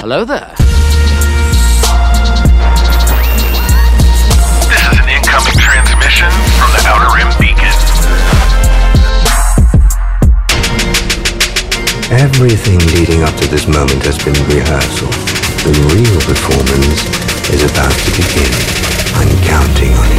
hello there. This is an incoming transmission from the Outer Rim Beacon. Everything leading up to this moment has been rehearsal. The real performance is about to begin. I'm counting on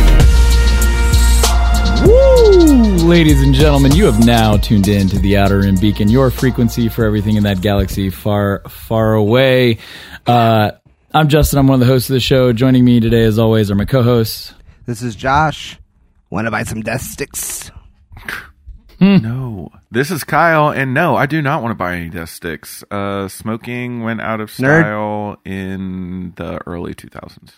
it. Woo! Ladies and gentlemen, you have now tuned in to the Outer Rim Beacon, your frequency for everything in that galaxy far, far away. I'm Justin. I'm one of the hosts of the show. Joining me today, as always, are my co-hosts. This is Josh. Want to buy some death sticks? No. This is Kyle, and no, I do not want to buy any death sticks. Smoking went out of style in the early 2000s.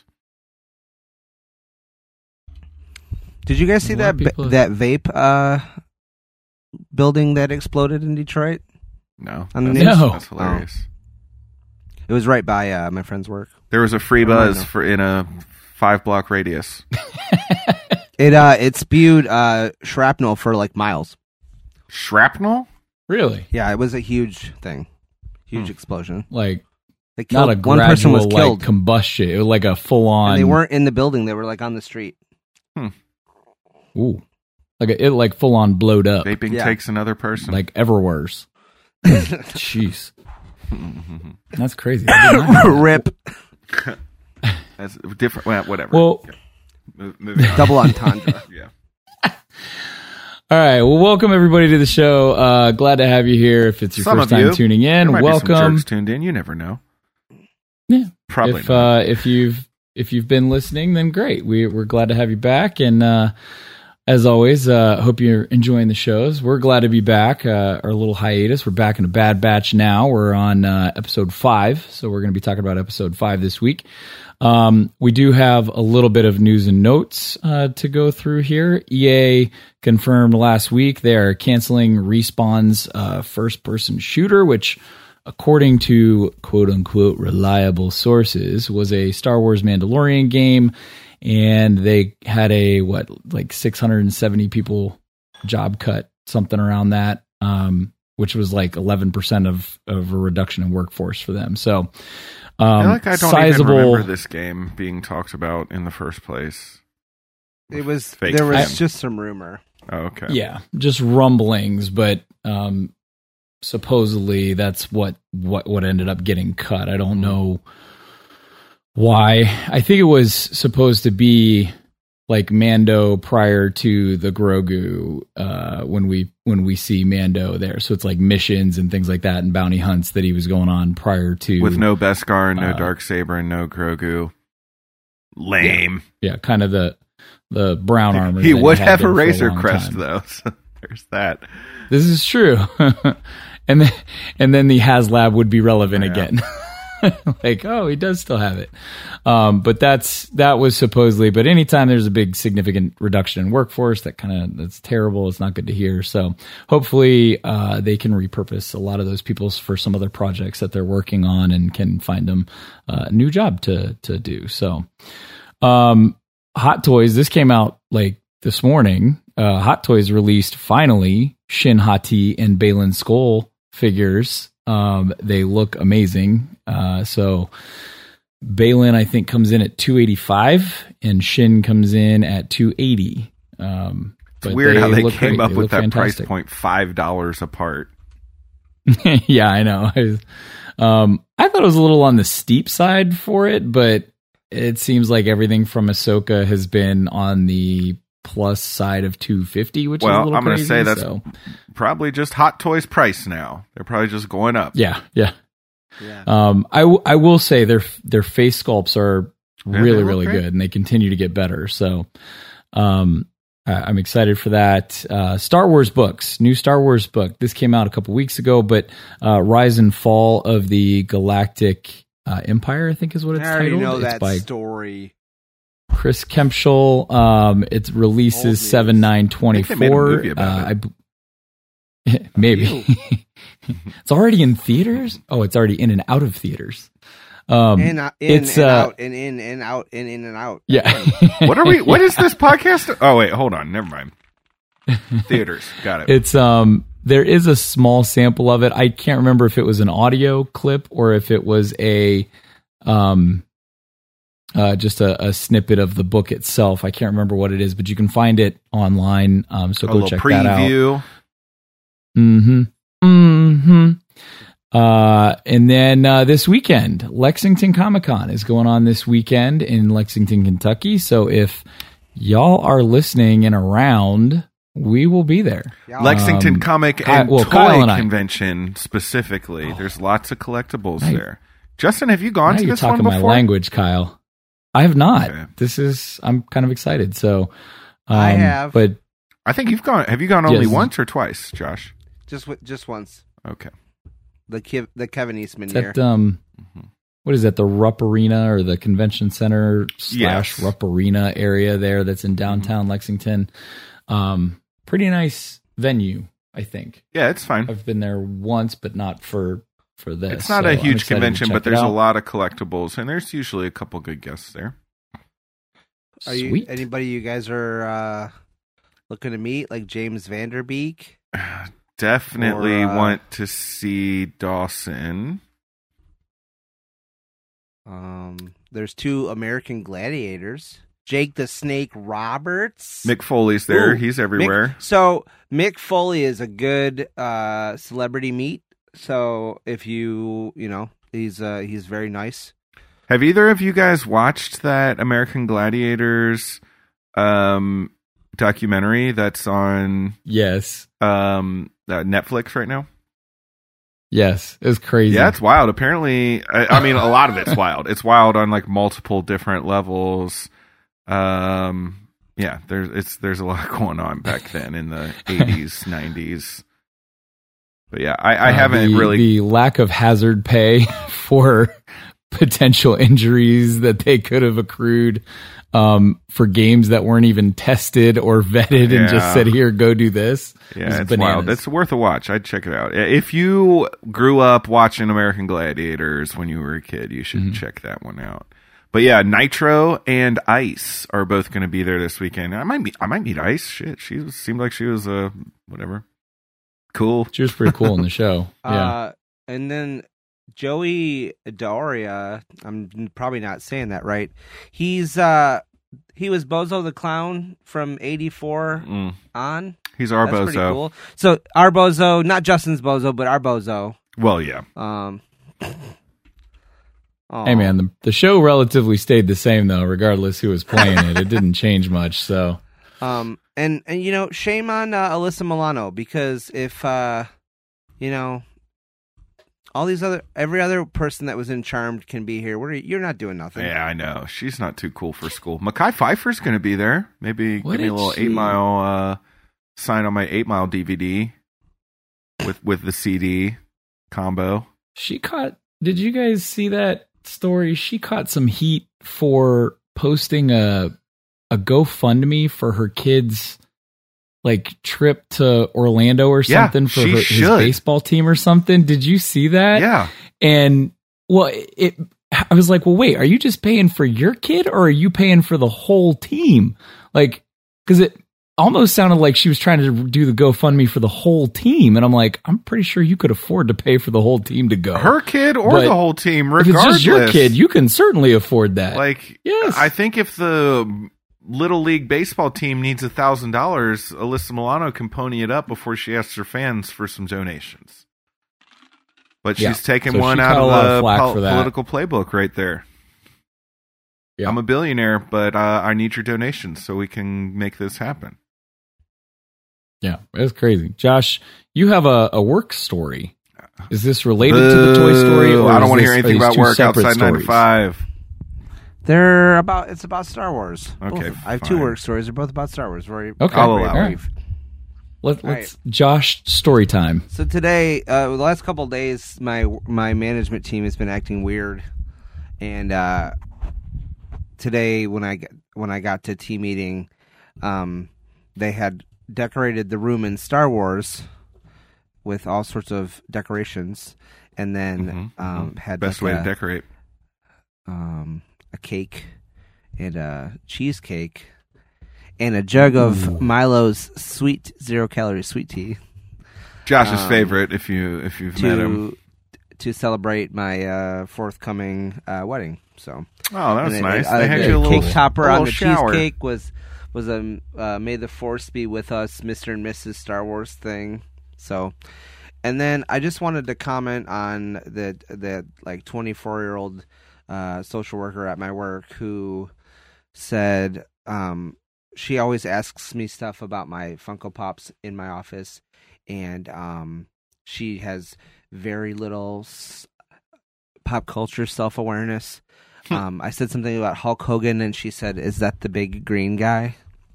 Did you guys see that vape building that exploded in Detroit? No. That's hilarious. It was right by my friend's work. There was a free buzz in a 5-block radius. It spewed shrapnel for like miles. Shrapnel? Really? Yeah, it was a huge thing. Huge explosion. Like, They killed, not a one person was gradual, killed. like, combustion. It was like a full-on... And they weren't in the building. They were like on the street. Ooh. Like full-on blowed up. Vaping takes another person. Like Everware's. Jeez. That's crazy. I did not know that. Rip. That's different. Well, whatever. Well, moving on. Double entendre. Yeah. all right. Well, welcome everybody to the show. Glad to have you here. If it's your Some first of time you. tuning in, There might be some welcome. jerks tuned in. You never know. Yeah. Probably If not. if you've been listening, then great. We're glad to have you back. And as always, hope you're enjoying the shows. We're glad to be back. Our little hiatus. We're back in a bad batch now. We're on episode 5, so we're going to be talking about episode 5 this week. We do have a little bit of news and notes to go through here. EA confirmed last week they are canceling Respawn's first-person shooter, which, according to quote-unquote reliable sources, was a Star Wars Mandalorian game, and they had a 670 people job cut, something around that, which was like 11% of a reduction in workforce for them. So I feel like I don't sizable, even remember this game being talked about in the first place. It was Fake there was fan. just some rumor. Oh, okay. yeah, just rumblings, but supposedly that's what ended up getting cut. I don't know why. I think it was supposed to be like Mando prior to the Grogu when we see Mando there. So it's like missions and things like that and bounty hunts that he was going on prior to, With no Beskar, no Darksaber, and no Grogu. Lame. Yeah, kind of the brown armor. He that would had have a been for Razor long Crest time. though. So there's that. This is true. and then the HasLab would be relevant again. Like, oh, he does still have it. But that was supposedly, but anytime there's a big significant reduction in workforce, that's terrible. It's not good to hear. So hopefully they can repurpose a lot of those people for some other projects that they're working on and can find them a new job to do. So Hot Toys, this came out like this morning. Hot Toys released finally Shin Hati and Balin Skull figures. They look amazing. So Balin, I think, comes in at $285 and Shin comes in at $280. It's weird how they came up with that fantastic price point, $5 apart. Yeah, I know. I thought it was a little on the steep side for it, but it seems like everything from Ahsoka has been on the plus side of $250, which is a little I'm going to crazy, say that's so. probably just Hot Toys price now. They're probably just going up. Yeah. Yeah. I will say their face sculpts are really, they look really great. good, and they continue to get better. So, I'm excited for that. Star Wars books, new Star Wars book. This came out a couple weeks ago, but Rise and Fall of the Galactic Empire, I think is what it's I already titled. know It's that by story. Chris Kempschel. It releases 7/9/24. Maybe it's already in theaters. Oh, it's already in and out of theaters. Out. Yeah. What is this podcast? Oh, wait, hold on. Never mind. Theaters. Got it. It's There is a small sample of it. I can't remember if it was an audio clip or if it was a just a snippet of the book itself. I can't remember what it is, but you can find it online. So go check that out. Preview. And then this weekend, Lexington Comic-Con is going on this weekend in Lexington, Kentucky. So if y'all are listening and around, we will be there. Lexington Comic and Toy Convention specifically. There's lots of collectibles there. Justin, have you gone to this one before? You're talking my language, Kyle. I have not. Okay. I'm kind of excited. So I have. But I think you've gone. Have you gone only once or twice, Josh? Just once. Okay. The Kevin Eastman year. What is that? The Rupp Arena or the Convention Center / Rupp Arena area there that's in downtown Lexington. Pretty nice venue, I think. Yeah, it's fine. I've been there once, but not for this. It's not a huge convention, but there's a lot of collectibles, and there's usually a couple good guests there. Sweet. Anybody you guys are looking to meet, like James Vanderbeek? Definitely want to see Dawson. There's 2 American Gladiators. Jake the Snake Roberts. Mick Foley's there. He's everywhere. Mick Foley is a good celebrity meet. So if he's very nice. Have either of you guys watched that American Gladiators documentary that's on Netflix right now? Yes, it's crazy. Yeah, it's wild. Apparently, I mean, a lot of it's wild. It's wild on like multiple different levels. Yeah, there's a lot going on back then in the 80s, 90s. But yeah, I haven't really... The lack of hazard pay for potential injuries that they could have accrued for games that weren't even tested or vetted and just said, here, go do this. Yeah, it's wild. It's worth a watch. I'd check it out. If you grew up watching American Gladiators when you were a kid, you should check that one out. But yeah, Nitro and Ice are both going to be there this weekend. I might meet Ice. Shit, seemed like she was whatever. Cool. She was pretty cool in the show. Yeah. And then Joey Doria, I'm probably not saying that right. He was Bozo the Clown from 84 on. He's our That's Bozo. Pretty cool. So our Bozo, not Justin's Bozo, but our Bozo. Well, yeah. Hey man, the show relatively stayed the same though, regardless who was playing it. It didn't change much. So. And shame on Alyssa Milano, because if every other person that was in Charmed can be here, you're not doing nothing. Yeah, I know. She's not too cool for school. Mekhi Phifer's going to be there. Maybe give me a little 8 Mile sign on my 8 Mile DVD with the CD combo. Did you guys see that story? She caught some heat for posting a GoFundMe for her kids trip to Orlando or something for his baseball team or something. Did you see that? Yeah. And I was like, well, wait, are you just paying for your kid or are you paying for the whole team? Because it almost sounded like she was trying to do the GoFundMe for the whole team. And I'm like, I'm pretty sure you could afford to pay for the whole team to go. Her kid or the whole team, regardless. If it's just your kid, you can certainly afford that. Yes. I think if the Little League baseball team needs $1,000, Alyssa Milano can pony it up before she asks her fans for some donations. But she's taking one out of the political playbook right there. Yeah. I'm a billionaire, but I need your donations so we can make this happen. Yeah, it's crazy. Josh, you have a work story. Is this related to the Toy Story? Or I don't want to hear anything about work outside 9 to 5. It's about Star Wars. Okay, I have 2 work stories. They're both about Star Wars. Okay, I'll allow. Let's Josh, story time. So today, the last couple of days, my management team has been acting weird, and today when I got to team meeting, they had decorated the room in Star Wars with all sorts of decorations, and then had best way to decorate. A cake and a cheesecake and a jug of Milo's sweet 0-calorie sweet tea. Josh's favorite, if you've met him, to celebrate my forthcoming wedding. So, that's nice. They had you a little cake topper on the shower. cheesecake was a May the Force be with us, Mr. and Mrs. Star Wars thing. So, and then I just wanted to comment on the like 24-year-old social worker at my work who said she always asks me stuff about my Funko Pops in my office, and she has very little pop culture self-awareness. I said something about Hulk Hogan, and she said, "Is that the big green guy?"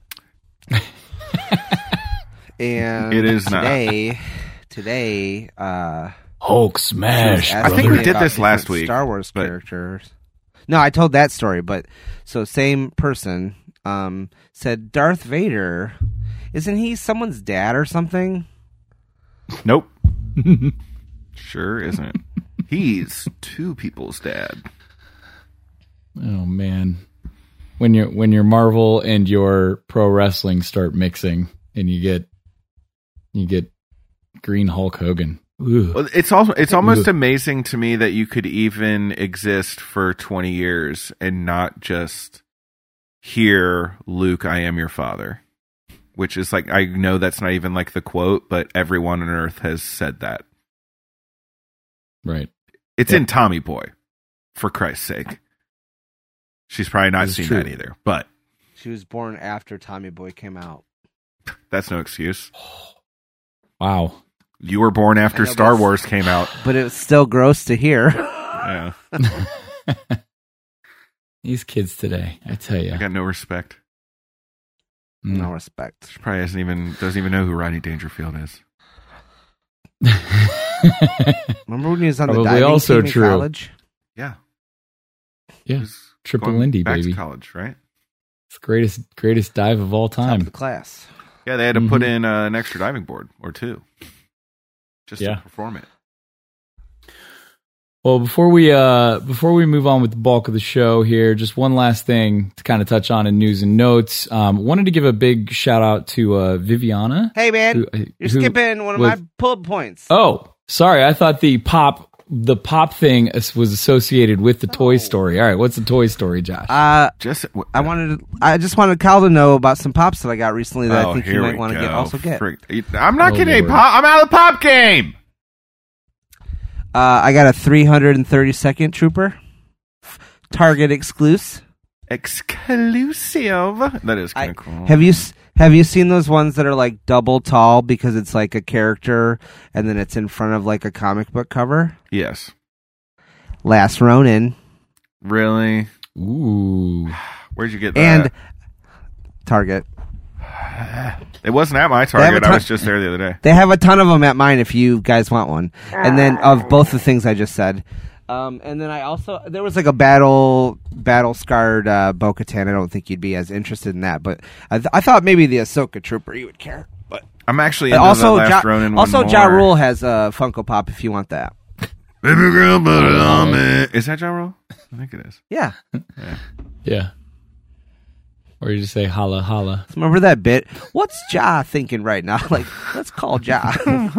And it is today, Hulk smash. I think we did this last week. Star Wars characters. No, I told that story, but so same person said Darth Vader. Isn't he someone's dad or something? Nope. Sure isn't. He's two people's dad. Oh man, when your Marvel and your pro wrestling start mixing, and you get Green Hulk Hogan. Ooh. Well, it's almost amazing to me that you could even exist for 20 years and not just hear Luke, I am your father, which is like, I know that's not even like the quote, but everyone on Earth has said that. Right. It's in Tommy Boy, for Christ's sake. She's probably not seen that either, but she was born after Tommy Boy came out. That's no excuse. Wow. You were born after Star Wars came out. But it was still gross to hear. Yeah. These kids today, I tell you. I got no respect. No respect. She probably doesn't even know who Rodney Dangerfield is. Remember when he was on Probably the diving also team in true. college? Yeah. Yeah. Triple Lindy, back baby. to college, right? It's the greatest dive of all Top time. of the class. Yeah, they had to put in an extra diving board or two just to perform it. Well, before we move on with the bulk of the show here, just one last thing to kind of touch on in news and notes. Wanted to give a big shout out to Viviana. Hey man, you're skipping one of my bullet points. Oh, sorry. I thought the pop thing was associated with the Toy Story. All right, what's the Toy Story, Josh? I just wanted Kyle to know about some pops that I got recently that I think you might want to get. I'm not getting a pop. I'm out of the pop game. I got a 332nd Trooper, Target exclusive. That is kind of cool. Have you seen those ones that are like double tall because it's like a character and then it's in front of like a comic book cover? Yes. Last Ronin. Really? Ooh. Where'd you get that? And Target. It wasn't at my Target. I was just there the other day. They have a ton of them at mine if you guys want one. And then of both the things I just said. And then there was like a battle scarred Bo-Katan. I don't think you'd be as interested in that, but I thought maybe the Ahsoka Trooper you would care. But I'm actually into the Last Ronin one more. Ja Rule has a Funko Pop if you want that. Baby girl, put it on me. Is that Ja Rule? I think it is. Yeah. Yeah. Or you just say holla holla. Remember that bit? What's Ja thinking right now? Like, let's call Ja.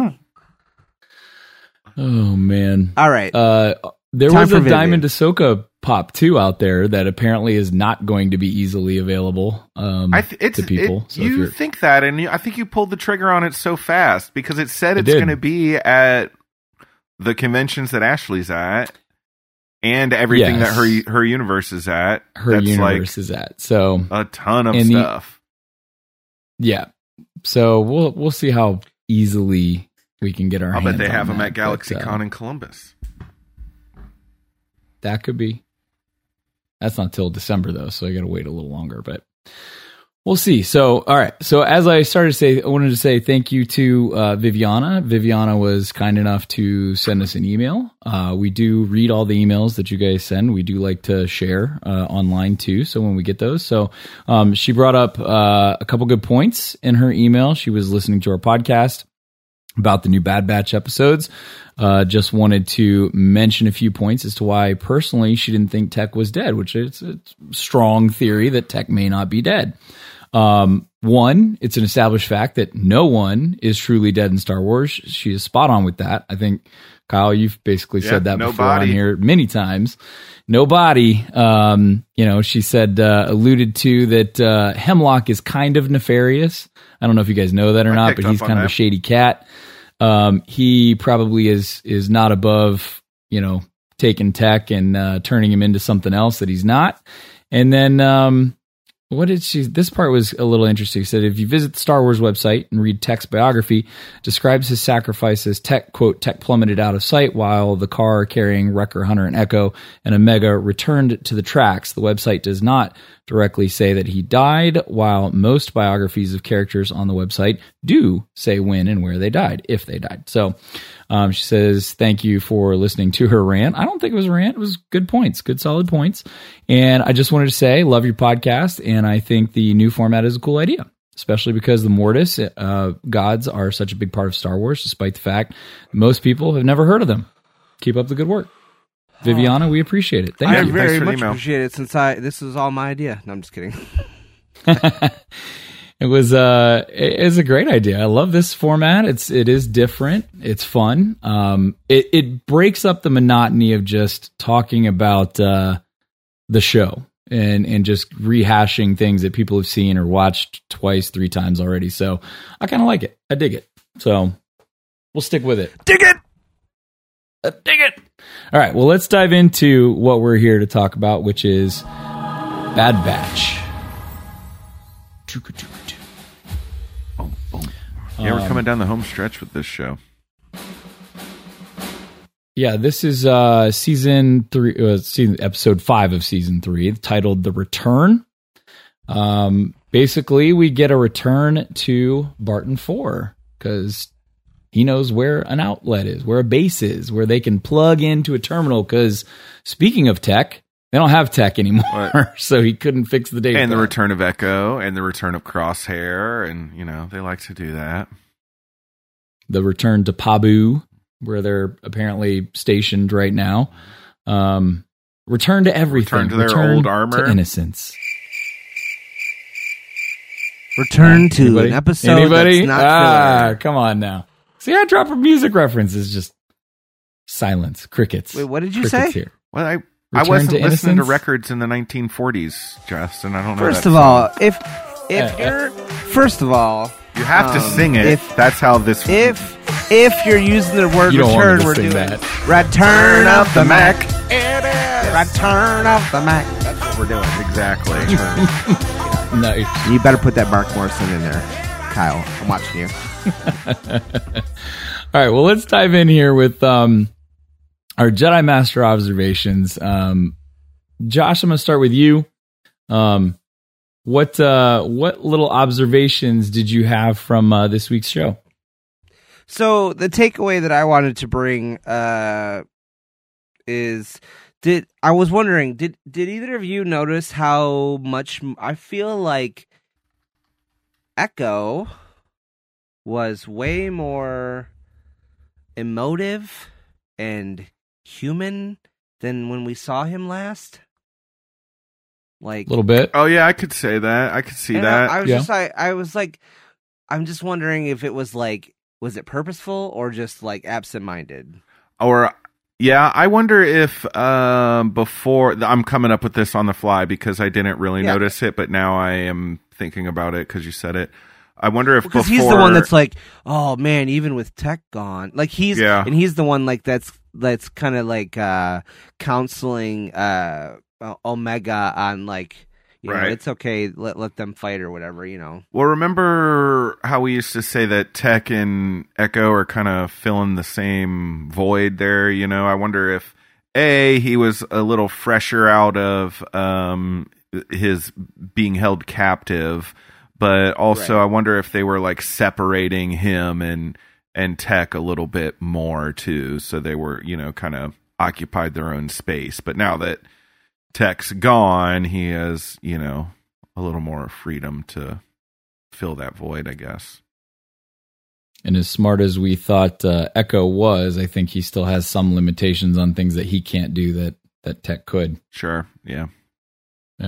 Oh man. All right. There was a Diamond Ahsoka Pop too out there that apparently is not going to be easily available to people. You think that, and I think you pulled the trigger on it so fast because it said it's going to be at the conventions that Ashley's at. And everything that her universe is at. So a ton of stuff. So we'll see how easily we can get our hands on that. I bet they have them at GalaxyCon in Columbus. That could be. That's not till December though, so I got to wait a little longer, but we'll see. So, all right. So as I started to say, I wanted to say thank you to Viviana. Viviana was kind enough to send us an email. We do read all the emails that you guys send. We do like to share online too. So when we get those, she brought up a couple good points in her email. She was listening to our podcast about the new Bad Batch episodes. Just wanted to mention a few points as to why personally she didn't think Tech was dead, which is a strong theory that Tech may not be dead. One, it's an established fact that no one is truly dead in Star Wars. She is spot on with that. I think, Kyle, you've basically said that before on here many times. Nobody, she said, alluded to that Hemlock is kind of nefarious. I don't know if you guys know that or not, but he's kind of a shady cat. He probably is not above, taking Tech and turning him into something else that he's not. And then this part was a little interesting. She said, if you visit the Star Wars website and read Tech's biography, describes his sacrifice as Tech, quote, Tech plummeted out of sight while the car carrying Wrecker, Hunter, and Echo and Omega returned to the tracks. The website does not directly say that he died, while most biographies of characters on the website do say when and where they died, if they died. So she says, thank you for listening to her rant. I don't think it was a rant. It was good points, good solid points. And I just wanted to say, love your podcast. And I think the new format is a cool idea, especially because the Mortis gods are such a big part of Star Wars, despite the fact most people have never heard of them. Keep up the good work. Viviana, we appreciate it. Thank you. I very much appreciate it since this was all my idea. No, I'm just kidding. It's a great idea. I love this format. It is different. It's fun. It breaks up the monotony of just talking about the show and just rehashing things that people have seen or watched twice, 3 times already. So I kind of like it. I dig it. So we'll stick with it. Dig it. Dig it. All right. Well, let's dive into what we're here to talk about, which is Bad Batch. Yeah, we're coming down the home stretch with this show. Yeah, this is season 3, episode 5 of season 3, titled "The Return." Basically, we get a return to Barton 4 because he knows where an outlet is, where a base is, where they can plug into a terminal. Because speaking of Tech, they don't have Tech anymore, so he couldn't fix the data. And the return of Echo, and the return of Crosshair, and they like to do that. The return to Pabu, where they're apparently stationed right now. Return to everything. Return to their old armor. To innocence. Return to an episode that's not filler. Come on now. See, I drop a music references, just silence, crickets. Wait, what did you crickets say? Here. Well, I Return wasn't to listening to innocence? records in the 1940s, Justin. I don't know. First of all, if you're you have to sing it. That's how this. If you're using the word You don't want me return, to we're sing doing that. Return of the Mac. Return of the Mac. That's what we're doing. Exactly. Nice. You better put that Mark Morrison in there, Kyle. I'm watching you. All right, well, let's dive in here with our Jedi Master observations. Josh, I'm going to start with you. What little observations did you have from this week's show? So the takeaway that I wanted to bring is I was wondering, did either of you notice how much I feel like Echo was way more emotive and human than when we saw him last? Like A little bit. Oh yeah, I could say that. I could see that. I was like, I'm just wondering if it was like, was it purposeful or just like absent-minded? Or yeah, I wonder if before I'm coming up with this on the fly because I didn't really notice it, but now I am thinking about it because you said it. I wonder if because he's the one that's like, oh man, even with Tech gone, like he's the one like that's kind of like counseling Omega on like, you know, it's okay, let them fight or whatever, you know. Well, remember how we used to say that Tech and Echo are kind of filling the same void there, you know? I wonder if he was a little fresher out of his being held captive, but also I wonder if they were like separating him and Tech a little bit more too, so they were, you know, kind of occupied their own space. But now that Tech's gone, he has, you know, a little more freedom to fill that void, I guess. And as smart as we thought Echo was, I think he still has some limitations on things that he can't do that Tech could. Sure, yeah. Yeah.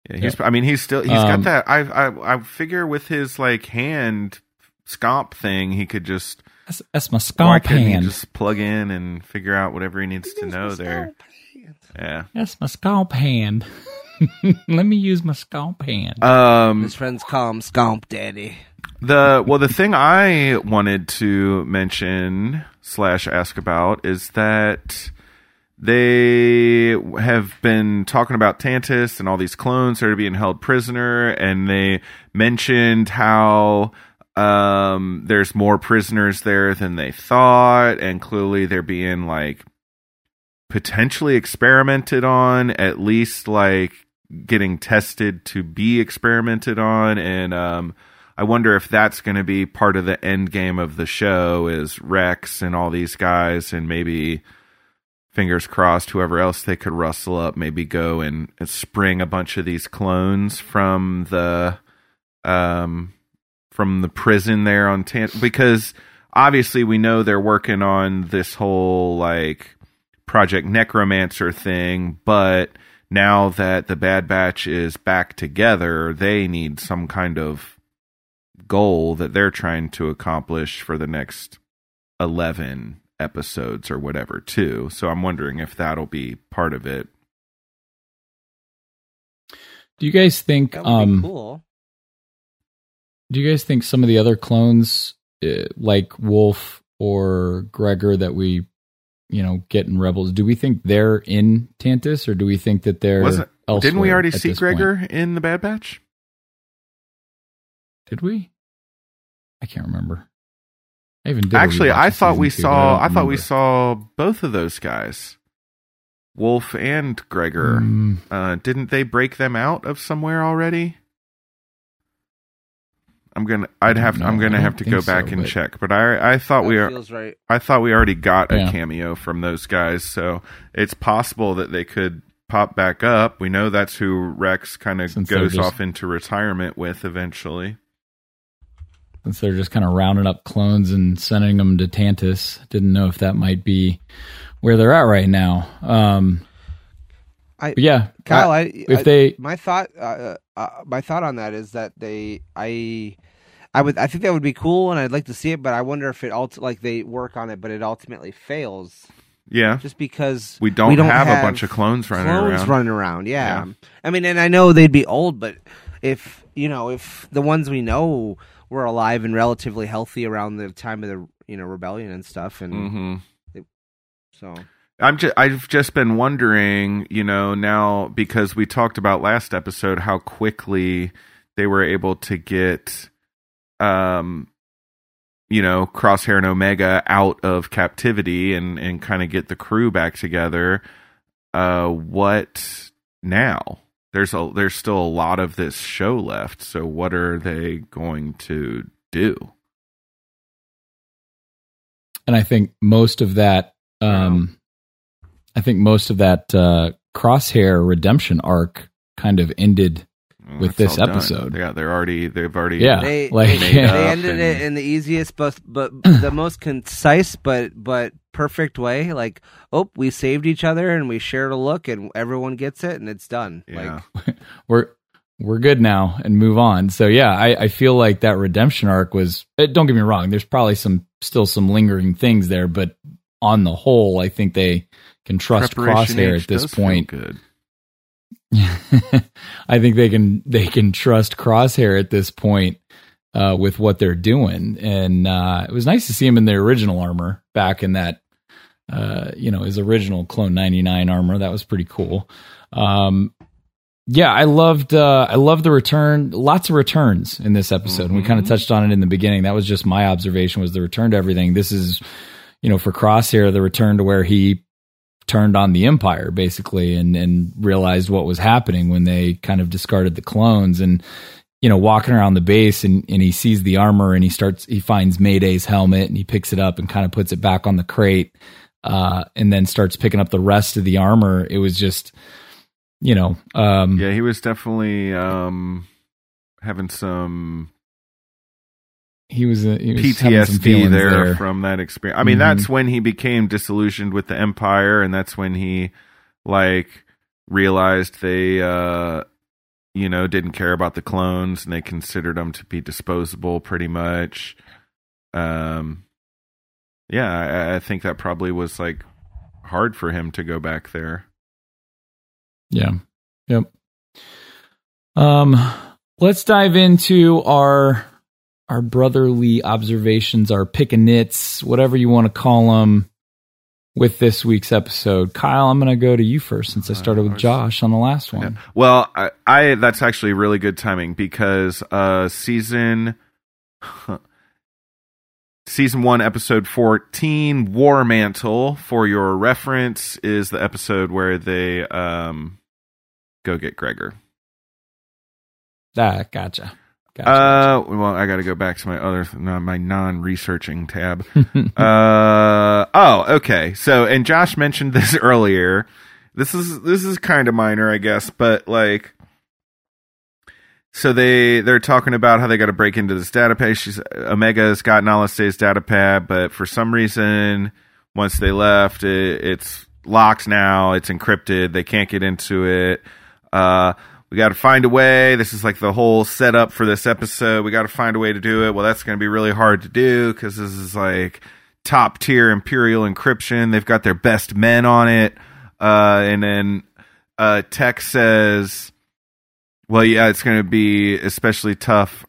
Yeah, he's got that. I figure with his like hand scomp thing, he could just that's my scomp hand. He just plug in and figure out whatever he needs to know there. Yeah, that's my scomp hand. Let me use my scomp hand. His friends call him Scomp Daddy. The thing I wanted to mention / ask about is that they have been talking about Tantus and all these clones that are being held prisoner, and they mentioned how there's more prisoners there than they thought, and clearly they're being like potentially experimented on, at least like getting tested to be experimented on, and I wonder if that's going to be part of the end game of the show, is Rex and all these guys, and maybe, fingers crossed, whoever else they could rustle up, maybe go and spring a bunch of these clones from the prison there on because obviously we know they're working on this whole like Project Necromancer thing, but now that the Bad Batch is back together, they need some kind of goal that they're trying to accomplish for the next 11 episodes or whatever too. So I'm wondering if that'll be part of it. Do you guys think That would be cool. Do you guys think some of the other clones like Wolf or Gregor that we get in Rebels, do we think they're in Tantus, or do we think that they're elsewhere? Didn't we already see Gregor in the Bad Batch? Did we? I can't remember. I thought we saw both of those guys, Wolf and Gregor. Didn't they break them out of somewhere already? I'm gonna have to go back and check, but I thought right. I thought we already got a cameo from those guys, so it's possible that they could pop back up. We know that's who Rex kind of goes off into retirement with eventually. Since they're just kind of rounding up clones and sending them to Tantus, didn't know if that might be where they're at right now. Kyle, my thought on that is that I think that would be cool, and I'd like to see it, but I wonder if they work on it, but it ultimately fails. Yeah, just because we don't have a bunch of clones running around. Yeah, I mean, and I know they'd be old, but if the ones we know were alive and relatively healthy around the time of the rebellion and stuff, and so I've just been wondering, now, because we talked about last episode how quickly they were able to get Crosshair and Omega out of captivity and kind of get the crew back together. What now? There's still a lot of this show left, so what are they going to do? And I think most of that Crosshair redemption arc kind kind of ended with this episode. Yeah, they've already they ended it in the easiest but the most concise but perfect way. Like, oh, we saved each other and we shared a look and everyone gets it and it's done. Yeah. Like we're good now and move on. So yeah, I feel like that redemption arc was, don't get me wrong, there's probably still some lingering things there, but on the whole, I think they can trust Crosshair at this point. Good. I think they can trust Crosshair at this point with what they're doing, and it was nice to see him in the original armor back in that his original Clone 99 armor. That was pretty cool. Yeah, I loved the return. Lots of returns in this episode, and we kind of touched on it in the beginning. That was just my observation, was the return to everything. This is, for Crosshair, the return to where he turned on the Empire, basically, and realized what was happening when they kind of discarded the clones, and walking around the base, and he sees the armor, and he finds Mayday's helmet, and he picks it up and kind of puts it back on the crate, and then starts picking up the rest of the armor. It was just, he was definitely having some. He was PTSD there from that experience. I mean, that's when he became disillusioned with the Empire, and that's when he realized they didn't care about the clones and they considered them to be disposable pretty much. I think that probably was like hard for him to go back there. Yeah. Yep. Let's dive into our brotherly observations, our pick and nits, whatever you want to call them, with this week's episode. Kyle, I'm going to go to you first since I started with Josh on the last one. Yeah. Well, I that's actually really good timing because season 1, episode 14, War Mantle, for your reference, is the episode where they go get Gregor. Gotcha. Well, I got to go back to my non-researching tab. Okay. So, and Josh mentioned this earlier. This is kind of minor, I guess, but like, so they're talking about how they got to break into this data pad. Omega's got Nala Se's data pad, but for some reason, once they left, it's locked now. It's encrypted. They can't get into it. We got to find a way. This is like the whole setup for this episode. We got to find a way to do it. Well, that's going to be really hard to do because this is like top tier Imperial encryption. They've got their best men on it. And then Tech says, well, yeah, it's going to be especially tough.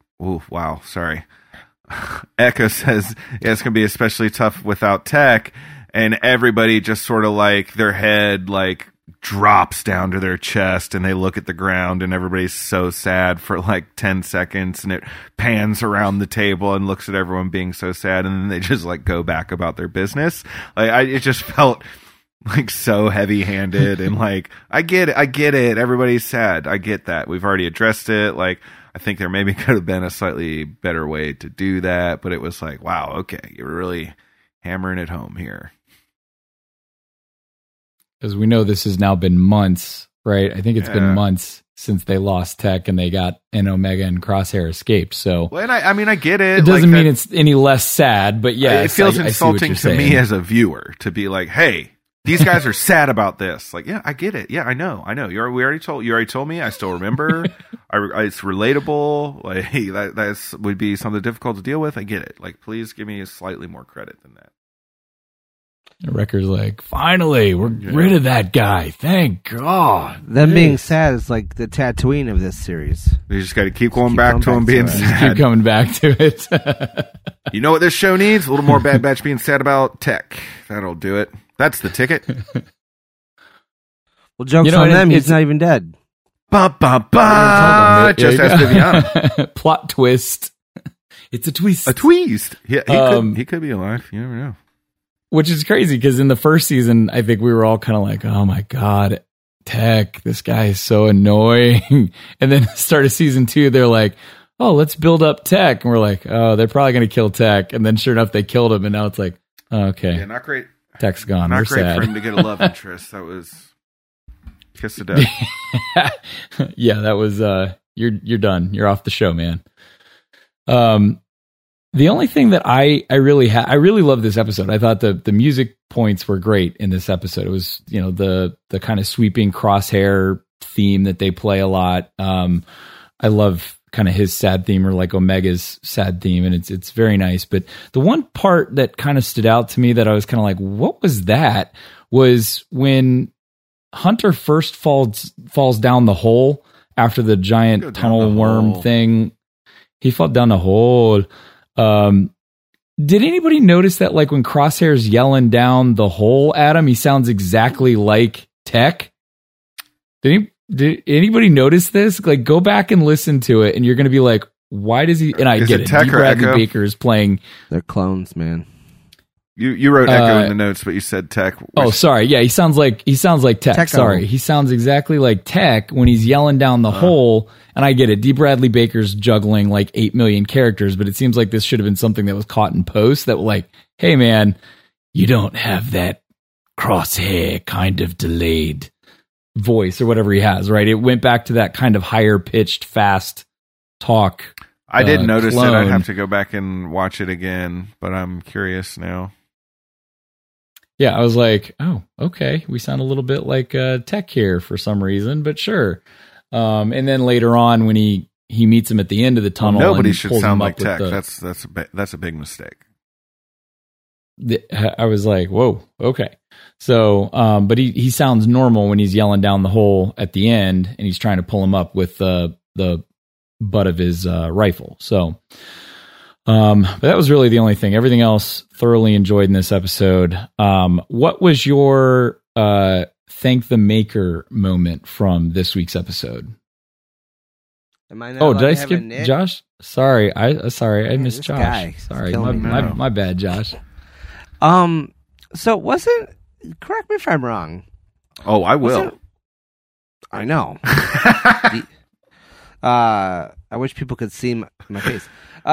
Echo says, yeah, it's going to be especially tough without Tech. And everybody just sort of like their head like drops down to their chest and they look at the ground and everybody's so sad for like 10 seconds and it pans around the table and looks at everyone being so sad and then they just like go back about their business. Like it just felt like so heavy-handed and like I get it, everybody's sad, I get that, we've already addressed it. Like I think there maybe could have been a slightly better way to do that, but it was like, wow, okay, you're really hammering it home here. Because we know this has now been months, right? I think it's been months since they lost Tech and Omega and Crosshair escaped. So, well, and I get it. It doesn't mean it's any less sad, but yeah, it feels insulting to me as a viewer to be like, "Hey, these guys are sad about this." Like, yeah, I get it. Yeah, I know. You already told me. I still remember. It's relatable. Like that would be something difficult to deal with. I get it. Like, please give me slightly more credit than that. Wrecker's like, finally, we're rid of that guy. Thank God. Them being sad is like the Tatooine of this series. You just got to keep going back to him being sad. Keep coming back to it. You know what this show needs? A little more Bad Batch being sad about Tech. That'll do it. That's the ticket. Well, joke's on them. He's not even dead. Ba ba ba. Just ask Viviana. Plot twist. It's a twist. A twist. Yeah, he could be alive. You never know. Which is crazy because in the first season, I think we were all kind of like, oh my God, Tech, this guy is so annoying. And then start of season 2, they're like, oh, let's build up Tech. And we're like, oh, they're probably going to kill Tech. And then sure enough, they killed him. And now it's like, oh, okay. Yeah, not great. Tech's gone. Not we're great sad. for him to get a love interest. That was kiss of death. Yeah, that was, you're done. You're off the show, man. The only thing that I really love this episode. I thought the music points were great in this episode. It was, the kind of sweeping Crosshair theme that they play a lot. I love kind of his sad theme or like Omega's sad theme, and it's very nice. But the one part that kind of stood out to me that I was kind of like, what was that? Was when Hunter first falls down the hole after the giant tunnel worm thing. He fell down the hole. Did anybody notice that, like, when Crosshair's yelling down the hole at him, he sounds exactly like Tech? Did anybody notice this? Like, go back and listen to it, and you're going to be like, why does he... And I get it. Tech or Bradley Echo? Baker is playing... They're clones, man. You wrote Echo in the notes, but you said Tech. Oh, sorry. Yeah, he sounds like Tech. Tech-o. Sorry. He sounds exactly like Tech when he's yelling down the hole. And I get it. D. Bradley Baker's juggling like 8 million characters, but it seems like this should have been something that was caught in post that like, hey man, you don't have that Crosshair kind of delayed voice or whatever he has, right? It went back to that kind of higher pitched, fast talk. I did notice clone. it. I'd have to go back and watch it again, but I'm curious now. Yeah, I was like, oh, okay. We sound a little bit like Tech here for some reason, but sure. And then later on, when he meets him at the end of the tunnel, nobody and should pulls sound him like up with Tech. That's a big mistake. I was like, whoa, okay. So, but he sounds normal when he's yelling down the hole at the end, and he's trying to pull him up with the butt of his rifle. So, but that was really the only thing. Everything else thoroughly enjoyed in this episode. What was your thank the maker moment from this week's episode? Am I not Oh, did I allowed to have a skip nit? Josh? Sorry, I missed this Josh. guy is Sorry, killing me. my bad, Josh. So wasn't? Correct me if I'm wrong. Oh, I will. Wasn't- I know. I wish people could see my face.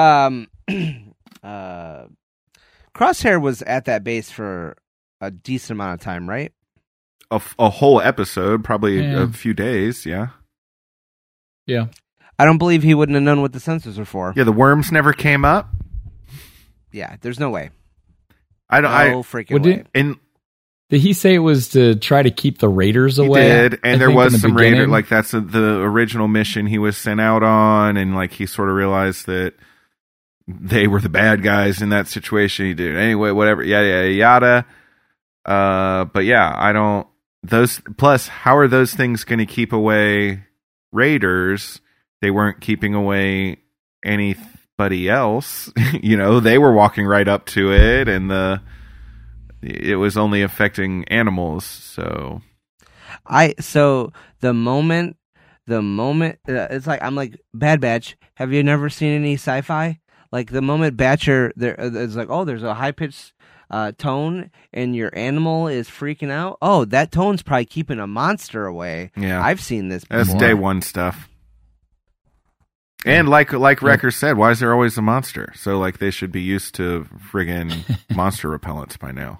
Crosshair was at that base for a decent amount of time, right? A whole episode, probably Yeah. a few days. Yeah. Yeah. I don't believe he wouldn't have known what the sensors were for. Yeah. The worms never came up. Yeah, there's no way. I don't. No freaking Well, way. Did he say it was to try to keep the Raiders He away? did, and I there think, was in the some Raider, beginning? like that's the original mission he was sent out on, and like he sort of realized that they were the bad guys in that situation. He did anyway, whatever, yada yada yada. But yeah, I don't. Those plus, how are those things going to keep away Raiders? They weren't keeping away anybody else. They were walking right up to it, and it was only affecting animals. So the moment it's like I'm like Bad Batch. Have you never seen any sci-fi? Like the moment Batcher there is like, oh, there's a high pitched tone and your animal is freaking out. Oh, that tone's probably keeping a monster away. Yeah, I've seen this before. That's day one stuff. And like Wrecker said, why is there always a monster? So like they should be used to friggin' monster repellents by now.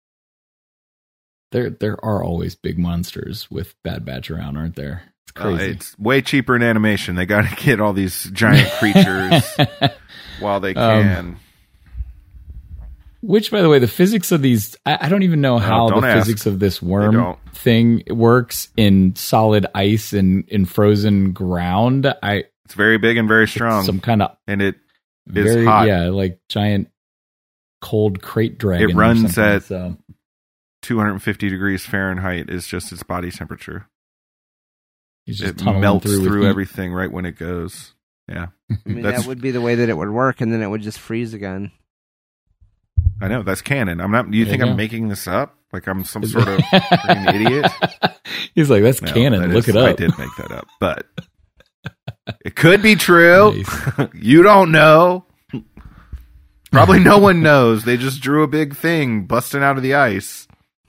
There are always big monsters with Bad Batch around, aren't there? It's crazy. It's way cheaper in animation. They got to get all these giant creatures while they can. Which, by the way, the physics of these, I don't even know how don't the ask. physics of this They worm don't. thing works in solid ice and in frozen ground. It's very big and very strong. Some kind of and it is hot. Yeah, like giant cold crate dragon. It or runs something, at so. 250 degrees Fahrenheit is just its body temperature. He's just It tunneling melts with through heat. everything right when it goes. Yeah. I mean, That's- that would be the way that it would work, and then it would just freeze again. I know, that's canon. I'm not. Do you There think you go. I'm making this up? Like I'm some sort of freaking idiot? He's like, that's No, canon. that Look is- it up. I did make that up, but it could be true. Nice. You don't know. Probably no one knows. They just drew a big thing busting out of the ice.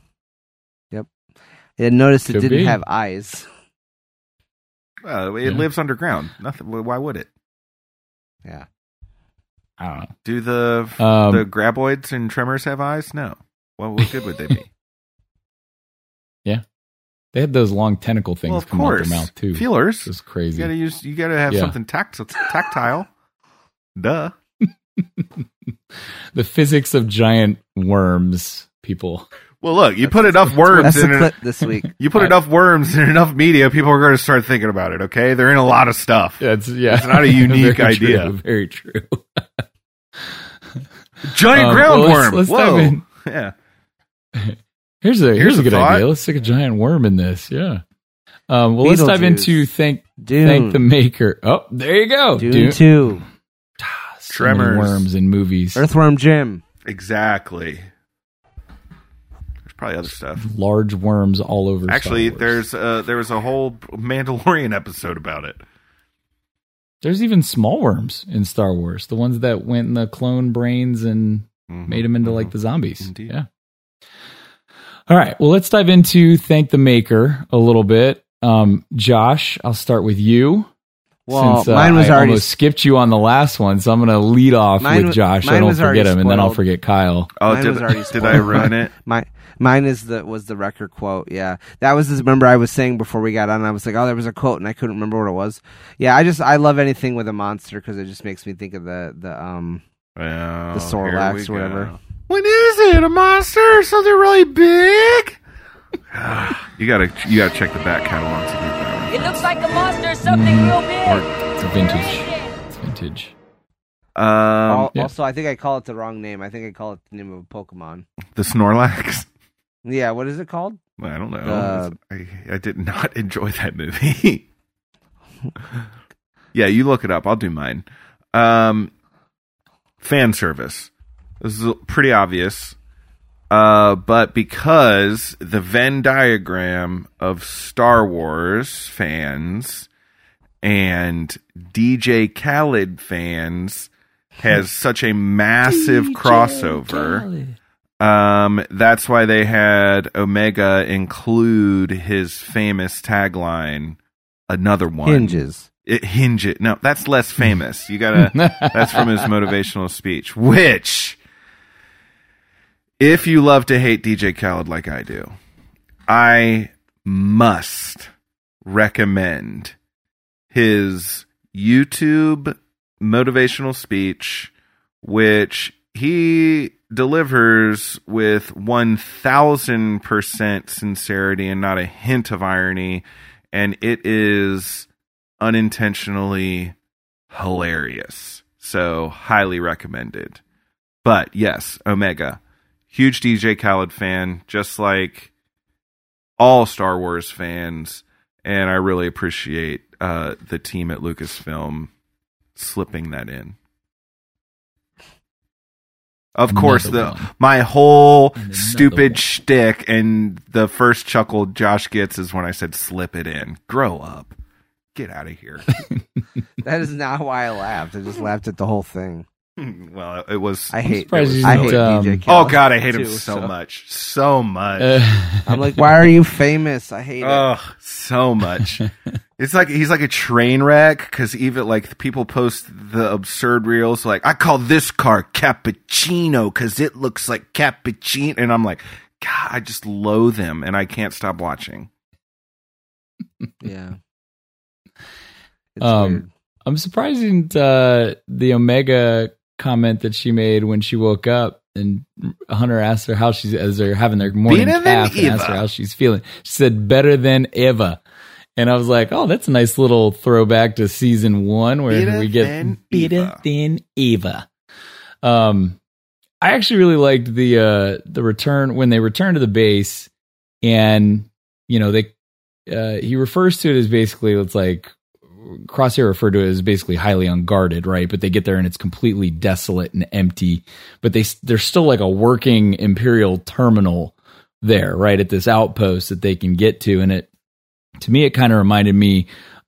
And notice it Could didn't be. have eyes. It Yeah. lives underground. Nothing. Why would it? Yeah. I don't know. Do the graboids and tremors have eyes? No. What good would they be? They had those long tentacle things Well, of come out course. their mouth too. Feelers. It was crazy. You gotta have Yeah. something tactile. Duh. The physics of giant worms, people. Well, look, you put enough worms That's the in clip this week. You put enough worms in enough media, people are going to start thinking about it. Okay, they're in a lot of stuff. It's It's not a unique Very idea. true, very true. Giant well, groundworm. let's Whoa. dive in. Yeah. Here's a a good thought. idea. Let's stick a giant worm in this. Yeah. Well, let's dive Beetlejuice. into thank Dune. the maker. Oh, there you go. Dune 2. So many Tremors. worms in movies. Earthworm Jim. Exactly. There's probably other stuff. Large worms all over. Actually, Star Wars. there was a whole Mandalorian episode about it. There's even small worms in Star Wars. The ones that went in the clone brains and made them into like the zombies. Indeed. Yeah. All right. Well, let's dive into thank the maker a little bit. Josh, I'll start with you. Well, Since, mine was I already almost skipped you on the last one, so I'm going to lead off Mine with wa- Josh. So I mine don't was already forget him, and then I'll spoiled. forget Kyle. Oh, Mine was already did spoiled. I ruin it? Mine was the record quote. Yeah, that was. Remember, I was saying before we got on, I was like, "Oh, there was a quote," and I couldn't remember what it was. Yeah, I love anything with a monster because it just makes me think of the Well, Snorlax here we or whatever. go. What is it? A monster? Something really big? You gotta check the back catalog to get that It looks like a monster or something real big. It's vintage. It's vintage. Also, I think I call it the wrong name. I think I call it the name of a Pokemon. The Snorlax? Yeah, what is it called? I don't know. I did not enjoy that movie. Yeah, you look it up. I'll do mine. Fan service. This is pretty obvious. But because the Venn diagram of Star Wars fans and DJ Khaled fans has such a massive crossover. That's why they had Omega include his famous tagline, another one. Hinge it. No, that's less famous. You gotta, that's from his motivational speech, which, if you love to hate DJ Khaled like I do, I must recommend his YouTube motivational speech, which he delivers with 1000% sincerity and not a hint of irony, and it is unintentionally hilarious. So, highly recommended. But yes, Omega, huge DJ Khaled fan, just like all Star Wars fans, and I really appreciate the team at Lucasfilm slipping that in. Of course, my whole stupid shtick and the first chuckle Josh gets is when I said slip it in. Grow up. Get out of here. That is not why I laughed. I just laughed at the whole thing. Well, it was. I hate DJ Khaled. Oh God, I hate him so much. I'm like, why are you famous? I hate it. Oh, so much. It's like he's like a train wreck because even like people post the absurd reels like, I call this car cappuccino because it looks like cappuccino, and I'm like, God, I just loathe him and I can't stop watching. Yeah. It's weird. I'm surprised the Omega comment that she made when she woke up and Hunter asked her how she's, as they're having their morning calf, and asked her how she's feeling. She said, better than Eva. And I was like, oh, that's a nice little throwback to season 1 where we get better than Eva. I actually really liked the return when they return to the base, and you know he refers to it as basically, it's like Crosshair referred to it as basically highly unguarded, right? But they get there and it's completely desolate and empty. But there's still like a working Imperial terminal there, right, at this outpost that they can get to, and to me, it kind of reminded me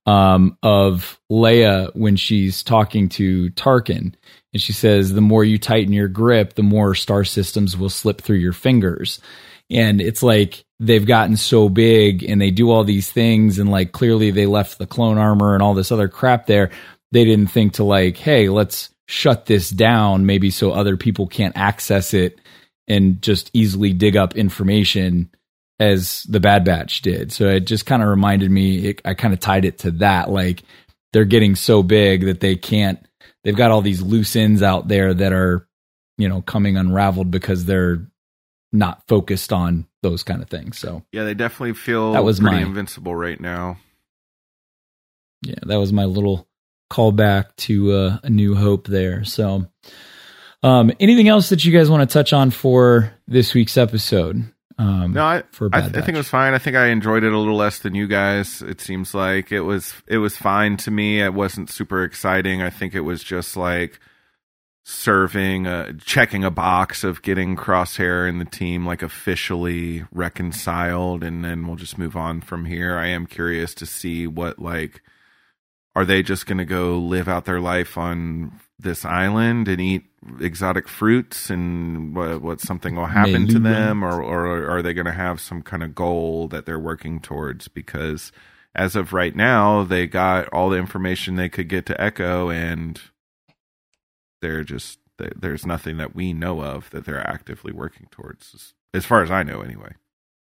of Leia when she's talking to Tarkin, and she says, the more you tighten your grip, the more star systems will slip through your fingers. And it's like they've gotten so big and they do all these things, and like clearly they left the clone armor and all this other crap there. They didn't think to like, hey, let's shut this down maybe so other people can't access it and just easily dig up information as the Bad Batch did. So it just kind of reminded me, I kind of tied it to that. Like they're getting so big that they've got all these loose ends out there that are, you know, coming unraveled because they're not focused on those kind of things. So yeah, they definitely feel pretty invincible right now. Yeah, that was my little callback to A New Hope there. So anything else that you guys want to touch on for this week's episode? No, I think it was fine. I think I enjoyed it a little less than you guys. It seems like it was fine to me. It wasn't super exciting. I think it was just like checking a box of getting Crosshair and the team like officially reconciled, and then we'll just move on from here. I am curious to see what, like, are they just going to go live out their life on this island and eat exotic fruits, and what something will happen to them, or are they going to have some kind of goal that they're working towards? Because as of right now, they got all the information they could get to Echo, and there's nothing that we know of that they're actively working towards, as far as I know anyway.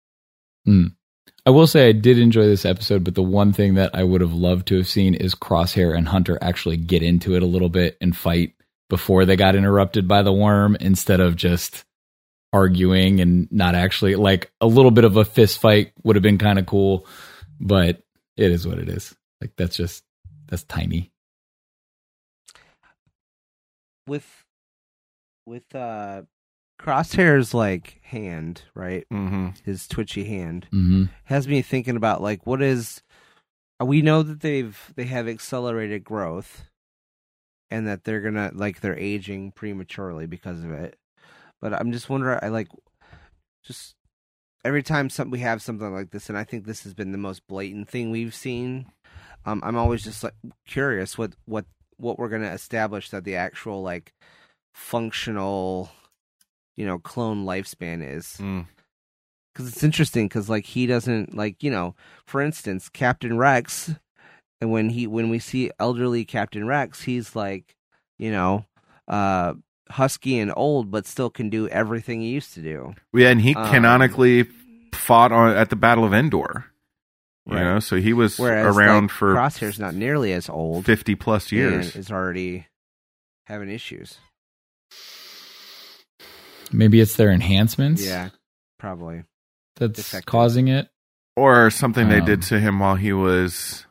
I will say I did enjoy this episode, but the one thing that I would have loved to have seen is Crosshair and Hunter actually get into it a little bit and fight before they got interrupted by the worm, instead of just arguing and not actually, like, a little bit of a fist fight would have been kind of cool, but it is what it is. Like that's tiny. With Crosshair's like hand, right? Mm-hmm. His twitchy hand Mm-hmm. has me thinking about like what is. We know that they have accelerated growth, and that they're gonna they're aging prematurely because of it. But I'm just wondering, just every time we have something like this, and I think this has been the most blatant thing we've seen. I'm always just curious what we're gonna establish that the actual functional, clone lifespan is. Because it's interesting, because he doesn't for instance, Captain Rex, and when we see elderly Captain Rex, he's husky and old, but still can do everything he used to do. Yeah, and he canonically fought at the Battle of Endor. Right. So he was Whereas, around for Crosshair's not nearly as old, 50 plus years. And is already having issues. Maybe it's their enhancements. Yeah, probably. That's Defective. causing it. Or something they did to him while he was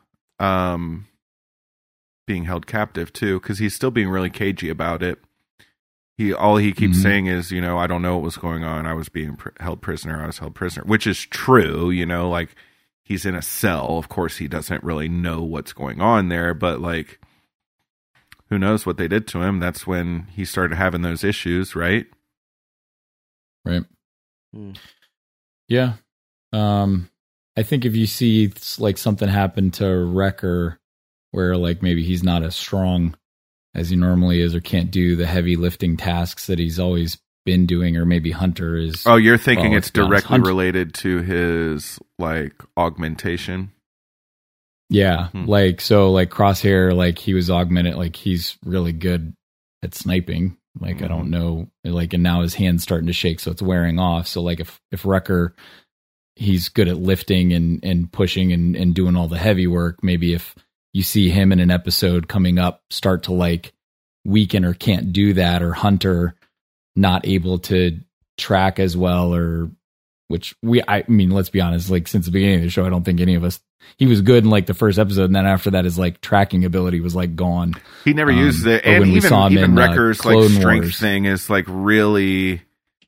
being held captive too, because he's still being really cagey about it. All he keeps saying is, I don't know what was going on. I was being held prisoner. I was held prisoner, which is true. He's in a cell. Of course, he doesn't really know what's going on there, but who knows what they did to him? That's when he started having those issues, right? Right. Yeah. I think if you see something happen to Wrecker where maybe he's not as strong as he normally is or can't do the heavy lifting tasks that he's always been doing, or maybe Hunter is. Oh, you're thinking it's directly related to his augmentation? Yeah. Crosshair, he was augmented, he's really good at sniping. I don't know, and now his hand's starting to shake, so it's wearing off. So if Wrecker, he's good at lifting and pushing and doing all the heavy work. Maybe if you see him in an episode coming up, start to weaken or can't do that, or Hunter not able to track as well, or let's be honest, since the beginning of the show, I don't think any of us, he was good in the first episode, and then after that his tracking ability was gone. He never used it, and even Wrecker's strength Wars thing is really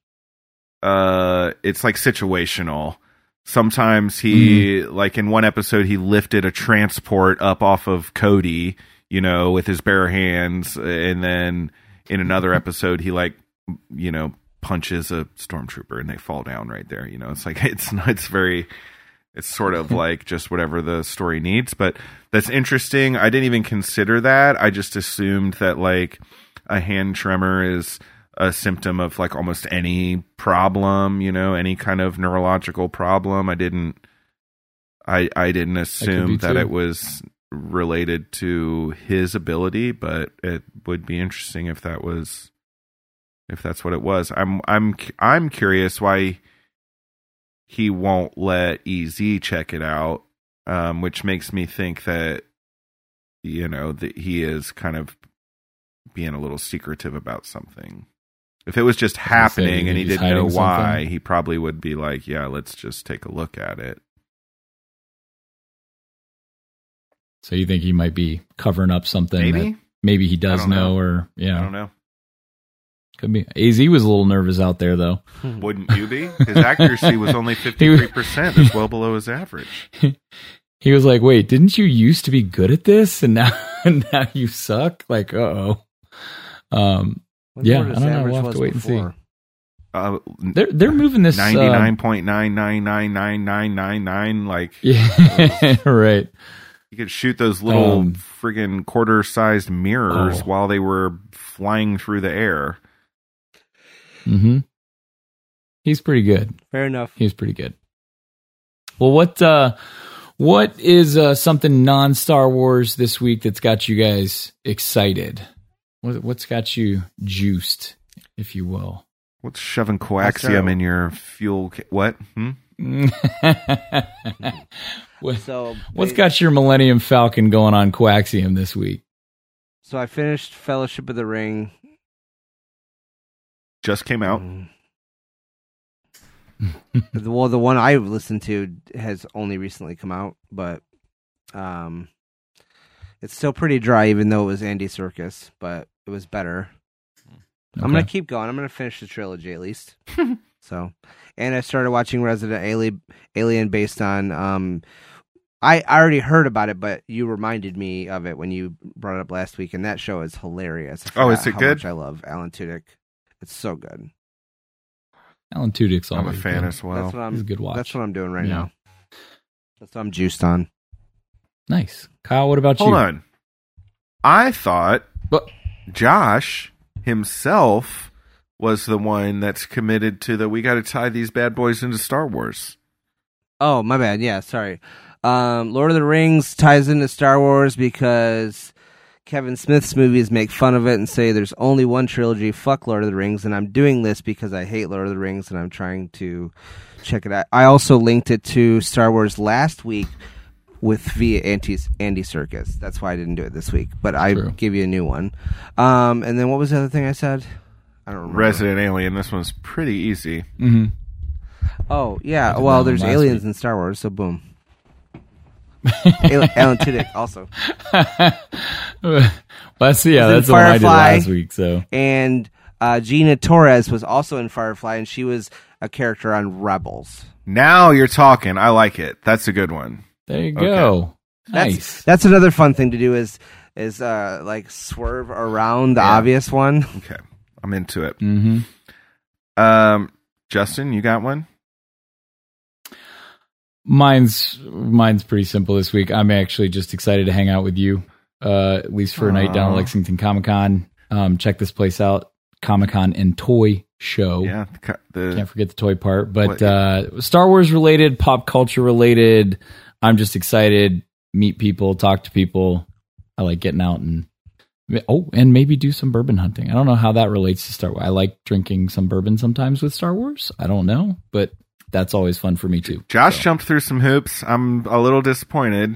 it's situational. Sometimes he in one episode he lifted a transport up off of Cody, with his bare hands, and then in another episode he punches a stormtrooper and they fall down right there. It's sort of just whatever the story needs. But that's interesting. I didn't even consider that. I just assumed that a hand tremor is a symptom of almost any problem, any kind of neurological problem. I didn't assume that it was related to his ability, but it would be interesting if that's what it was. I'm curious why he won't let EZ check it out, which makes me think that that he is kind of being a little secretive about something. If it was just happening and he didn't know why, he probably would be yeah, let's just take a look at it. So you think he might be covering up something that maybe he does know, or I don't know. Could be. AZ was a little nervous out there, though. Wouldn't you be? His accuracy was only 53%. That's well below his average. He was like, "Wait, didn't you used to be good at this, and now you suck?" Yeah, I don't know. We'll have to wait and see. They're moving this 99.9999999. Yeah, right. You could shoot those little friggin' quarter-sized mirrors while they were flying through the air. Mm-hmm. He's pretty good. Fair enough. He's pretty good. Well, what is something non-Star Wars this week that's got you guys excited? What's got you juiced, if you will? What's shoving coaxium in your fuel? What? What's got your Millennium Falcon going on coaxium this week? So I finished Fellowship of the Ring. Just came out. The one I listened to has only recently come out, but It's still pretty dry, even though it was Andy Serkis, but it was better. Okay. I'm gonna keep going. I'm gonna finish the trilogy at least. So, and I started watching Resident Alien based on. I already heard about it, but you reminded me of it when you brought it up last week, and that show is hilarious. Oh, is it how good? Much I love Alan Tudyk. It's so good. Alan Tudyk's I'm a always fan good. as well. He's a good watch. That's what I'm doing right Yeah. now. That's what I'm juiced on. Nice. Kyle, what about Hold you? on. I thought But, Josh himself was the one that's committed to the we got to tie these bad boys into Star Wars. Oh, my bad. Yeah, sorry. Lord of the Rings ties into Star Wars because Kevin Smith's movies make fun of it and say there's only one trilogy. Fuck Lord of the Rings, and I'm doing this because I hate Lord of the Rings and I'm trying to check it out. I also linked it to Star Wars last week via Andy Serkis. That's why I didn't do it this week, but I gave you a new one. And then what was the other thing I said? I don't remember. Resident Alien. This one's pretty easy. mm-hmm. Oh, yeah. I did Well, that there's one last aliens week. in Star Wars, so boom. Alan Tudyk also. Well, that's the one I did Firefly. last week. So And Gina Torres was also in Firefly, and she was a character on Rebels. Now you're talking. I like it. That's a good one. there you go. Nice. That's another fun thing to do is like swerve around the obvious one. Okay. I'm into it. Mm-hmm. Justin, you got one? Mine's pretty simple this week. I'm actually just excited to hang out with you, at least for a night down at Lexington Comic-Con. Check this place out, Comic-Con and Toy Show. Yeah. Can't forget the toy part, but Star Wars related, pop culture related. I'm just excited, meet people, talk to people. I like getting out and maybe do some bourbon hunting. I don't know how that relates to Star Wars. I like drinking some bourbon sometimes with Star Wars. I don't know, but that's always fun for me too. Josh jumped through some hoops. I'm a little disappointed.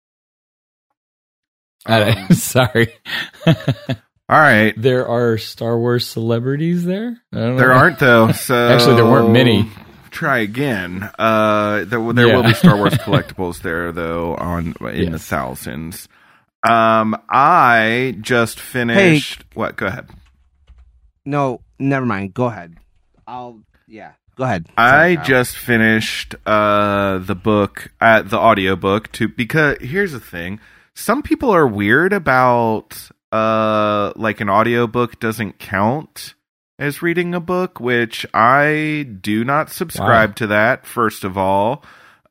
Sorry. All right. There are Star Wars celebrities there? I don't know. There aren't, though. So Actually, there weren't many. Try again. There will be Star Wars collectibles there, though, in the thousands. I just finished. What? Go ahead. No, never mind. Go ahead. Go ahead. I just finished the book, the audiobook because here's the thing. Some people are weird about like an audiobook doesn't count as reading a book, which I do not subscribe to that, first of all.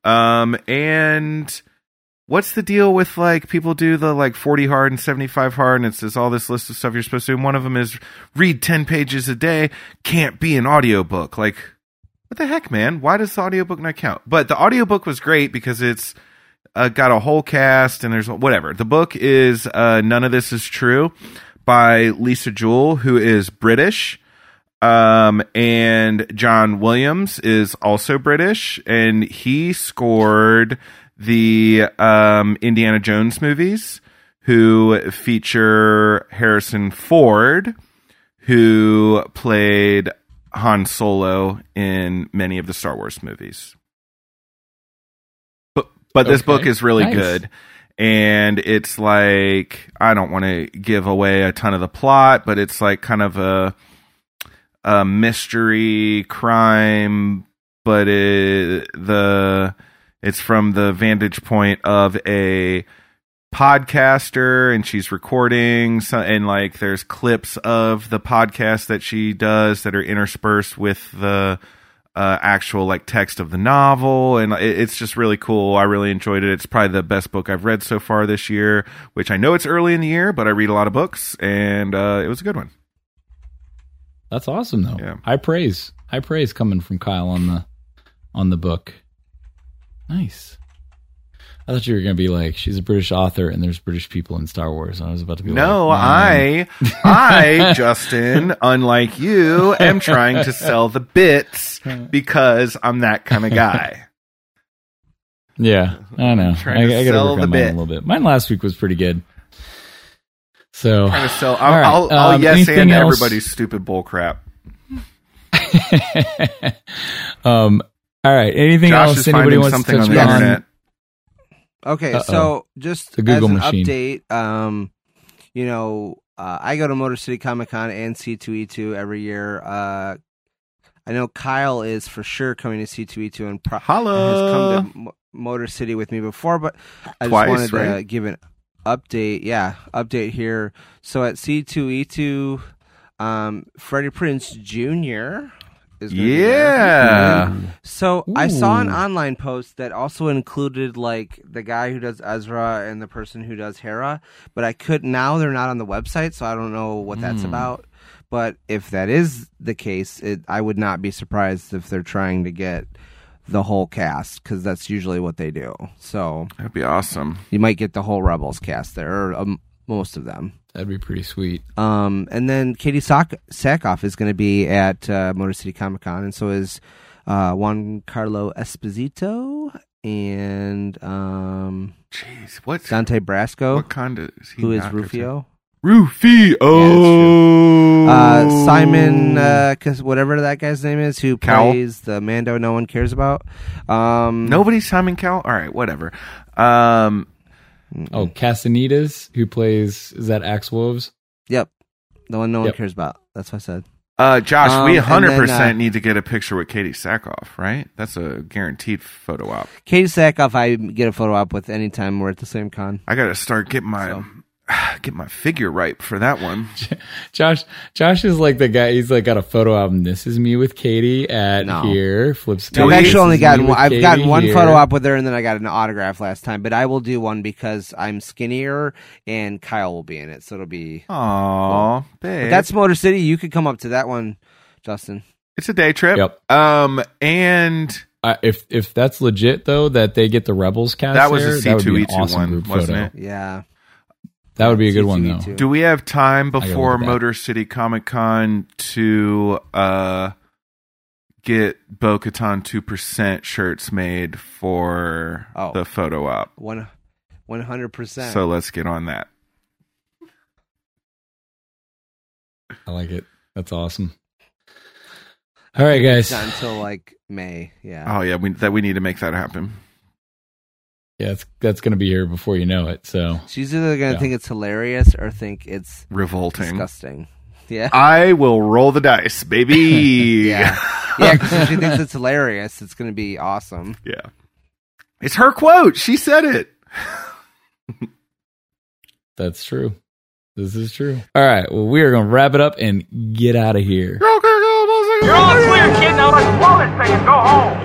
And what's the deal with like people do the like 40 hard and 75 hard and it's just all this list of stuff you're supposed to do. And one of them is read 10 pages a day. Can't be an audiobook. Like, what the heck, man? Why does the audiobook not count? But the audiobook was great because it's got a whole cast and there's whatever. The book is None of This Is True by Lisa Jewell, who is British. And John Williams is also British, and he scored the Indiana Jones movies, who feature Harrison Ford, who played Han Solo in many of the Star Wars movies. But this book is really good. And it's like, I don't want to give away a ton of the plot, but it's like kind of a mystery crime, but it's from the vantage point of a podcaster, and she's recording and like there's clips of the podcast that she does that are interspersed with the actual like text of the novel, and it's just really cool. I really enjoyed it. It's probably the best book I've read so far this year, which I know it's early in the year, but I read a lot of books, and it was a good one. That's awesome, though. Yeah. High praise coming from Kyle on the book. Nice. I thought you were going to be like, she's a British author and there's British people in Star Wars. I was about to be I, Justin, unlike you, am trying to sell the bits because I'm that kind of guy. Yeah, I know. I got to work on mine a little bit. Mine last week was pretty good. So, Trying to sell. right. I'll yes and else? everybody's stupid bull crap. All right. Anything Josh else is anybody finding wants to something touch on the on? internet. Okay, Uh-oh. so just The Google as an machine. update, I go to Motor City Comic Con and C2E2 every year. I know Kyle is for sure coming to C2E2 and has come to Motor City with me before, but I just wanted to give an update. Yeah, update here. So at C2E2, Freddie Prinze Jr. is going to be there. So I saw an online post that also included like the guy who does Ezra and the person who does Hera, but now they're not on the website, so I don't know what that's about. But if that is the case, I would not be surprised if they're trying to get the whole cast, because that's usually what they do. So that'd be awesome. You might get the whole Rebels cast there, or most of them. That'd be pretty sweet. And then Katie Sackhoff is going to be at Motor City Comic Con, and so is Juan Carlo Esposito and what's Dante Brasco. What kind is he? Who is Rufio? Rufio. Yeah, Simon, whatever that guy's name is, who plays the Mando no one cares about. Nobody's Simon Cowell? All right, whatever. Castaneda, who plays, is that Axe Woves? Yep. The one no one cares about. That's what I said. Josh, we 100% need to get a picture with Katie Sackhoff, right? That's a guaranteed photo op. Katie Sackhoff, I get a photo op with anytime we're at the same con. I got to start getting my figure right for that one. Josh is like the guy. He's like got a photo album. This is me with Katie at here. Flips. I've actually only gotten one. I've gotten one photo op with her, and then I got an autograph last time. But I will do one because I'm skinnier, and Kyle will be in it, so it'll be. Aww, cool. But that's Motor City. You could come up to that one, Justin. It's a day trip. Yep. And if that's legit though, that they get the Rebels cast, that was there, a C2E2 awesome one, group wasn't photo. it? Yeah. That would be a good one, though. Do we have time before Motor City Comic Con to get Bo-Katan 2% shirts made for the photo op? 100%. So let's get on that. I like it. That's awesome. All right, guys. Not until like May. Yeah. Oh yeah, we need to make that happen. Yeah, that's going to be here before you know it. So she's either going to think it's hilarious or think it's revolting, disgusting. Yeah, I will roll the dice, baby. yeah. Because if she thinks it's hilarious, it's going to be awesome. Yeah, it's her quote. She said it. That's true. This is true. All right. Well, we are going to wrap it up and get out of here. You're all clear, kid. Now let's blow this thing and go home.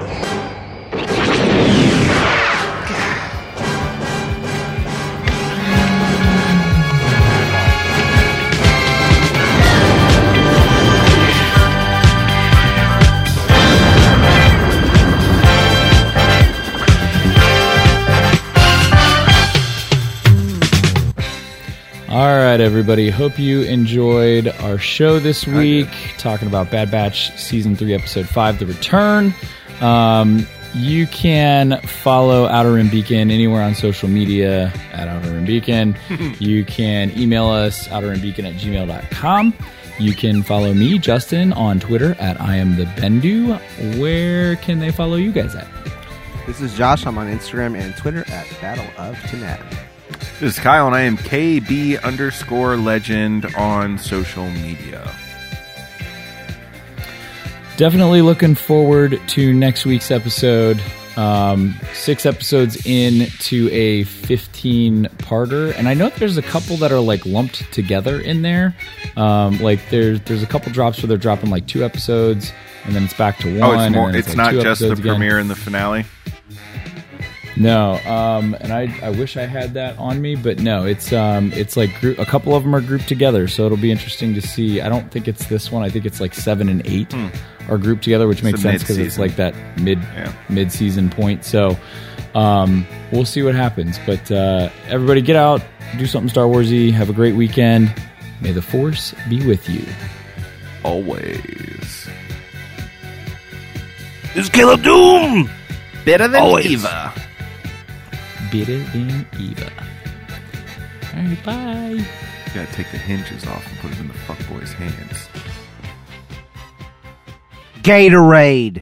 All right, everybody. Hope you enjoyed our show this week, talking about Bad Batch Season 3, Episode 5, The Return. You can follow Outer Rim Beacon anywhere on social media at Outer Rim Beacon. You can email us, outerrimbeacon@gmail.com. You can follow me, Justin, on Twitter at IamTheBendu. Where can they follow you guys at? This is Josh. I'm on Instagram and Twitter at Battle of Tanab. This is Kyle, and I am KB_legend on social media. Definitely looking forward to next week's episode. 6 episodes into a 15-parter, and I know there's a couple that are like lumped together in there. Like there's a couple drops where they're dropping like 2 episodes, and then it's back to 1. Oh, it's more. And It's like not 2 just the episodes again. premiere and the finale. No, and I wish I had that on me, but no, it's like a couple of them are grouped together, so it'll be interesting to see. I don't think it's this one. I think it's like 7 and 8 are grouped together, which makes sense because it's like that mid-season point. So we'll see what happens. But everybody, get out, do something Star Warsy, have a great weekend. May the Force be with you. Always. This is Caleb Doom. Better than Always. Eva. Better than Eva. All right, bye. You gotta take the hinges off and put it in the fuckboy's hands. Gatorade.